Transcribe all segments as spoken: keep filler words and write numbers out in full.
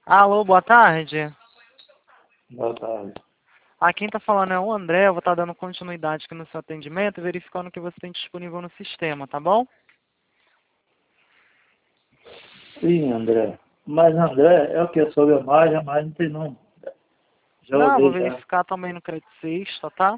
Alô, boa tarde. Boa tarde. Aqui quem está falando é o André. Eu vou estar dando continuidade aqui no seu atendimento e verificando o que você tem disponível no sistema, tá bom? Sim, André. Mas, André, é o que? É sobre a mais, a mais não tem não. Já Não, eu vou olhei já. verificar também no crédito sexta, tá?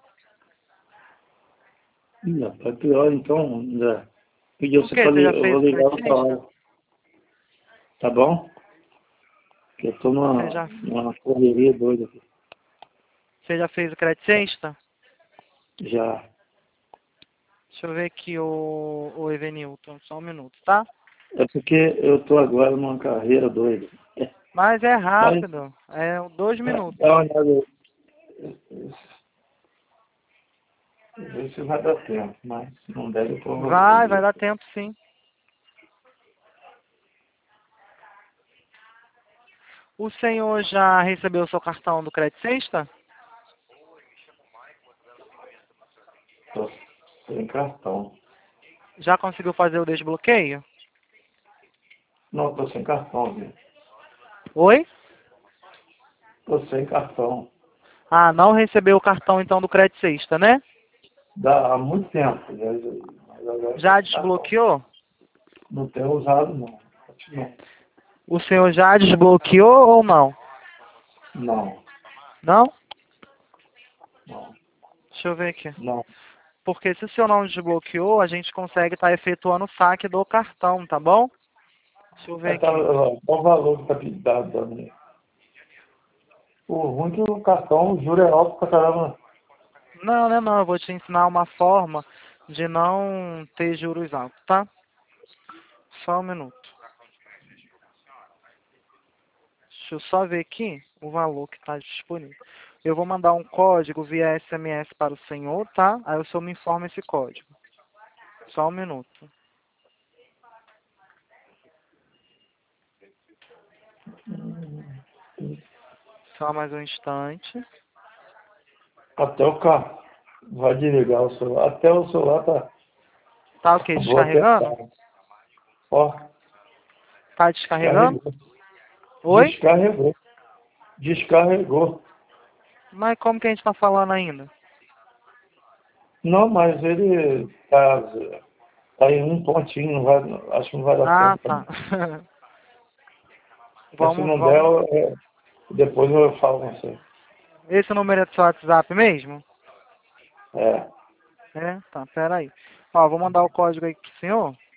Ih, rapaz, pior então, André. Pedi O você que? para Você já ligar, eu fez vou o ligar crédito outra sexta? hora. Tá bom? Porque eu tô Você numa, já, numa correria doida aqui. você já fez o crédito sexta? Já. Deixa eu ver aqui o, o Evenilton, só um minuto, tá? É porque eu tô agora numa carreira doida. Mas é Mas, rápido, é dois minutos. dá uma olhada. Vê se vai dar tempo, mas se não der, depois eu vou Vai, vai ver. dar tempo sim. O senhor já recebeu o seu cartão do crédito sexta? Tô sem cartão. Já conseguiu fazer o desbloqueio? Não, tô sem cartão, viu? Oi? Tô sem cartão. Ah, não recebeu o cartão então do crédito sexta, né? Dá há muito tempo, né? Mas agora eu tô Já sem cartão. desbloqueou? Não tenho usado, não. Não. O senhor já desbloqueou ou não? Não. Não? Não. Deixa eu ver aqui. Não. Porque se o senhor não desbloqueou, a gente consegue estar efetuando o saque do cartão, tá bom? Deixa eu ver É, tá, aqui. ó, qual o valor que tá pedido da minha? O ruim é que o cartão, o juro é alto pra caramba. Não, né, não. Eu vou te ensinar uma forma de não ter juros altos, tá? Só um minuto. Deixa eu só ver aqui o valor que está disponível. Eu vou mandar um código via S M S para o senhor, tá? Aí o senhor me informa esse código. Só um minuto. Só mais um instante. Até o carro vai desligar o celular. Até o celular tá. Tá o quê? Vou apertar. Descarregando? Ó, Tá descarregando? descarregou. Oi? Descarregou. Descarregou. Mas como que a gente tá falando ainda? Não, mas ele tá, tá em um pontinho, não vai, acho que não vai dar Ah, tempo tá. também. Mas se Vamos, não der, vamos. eu- é, depois eu falo com você. Esse número é do seu WhatsApp mesmo? É. É? Tá, pera aí. Ó, vou mandar o código aí pro senhor.